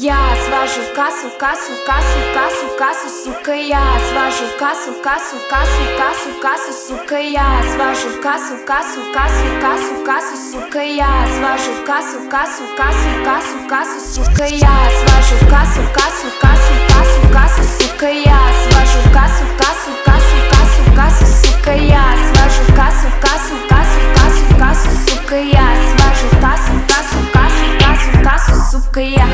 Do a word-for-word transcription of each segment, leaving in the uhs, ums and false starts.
Я свожу кассу, кассу, кассу, кассу, кассу, сука. Я свожу кассу, кассу, кассу, кассу, кассу, сука. Я свожу кассу, кассу, кассу, кассу, кассу, сука. Я свожу кассу, кассу, кассу, кассу, кассу, сука. Я свожу кассу, кассу, кассу, кассу, кассу, сука. Я свожу кассу, кассу, кассу, кассу, кассу, сука. Я свожу кассу, кассу, кассу, кассу, кассу, сука. Я свожу кассу, кассу, кассу, кассу, кассу, сука. Я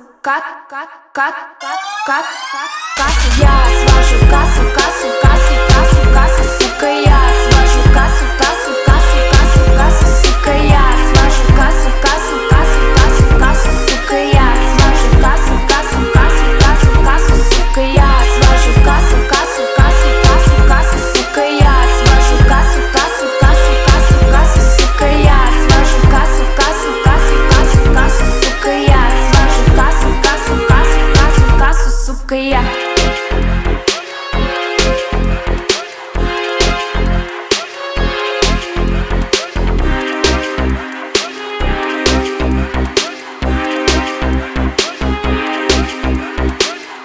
я свожу кассу, кассу, кассу,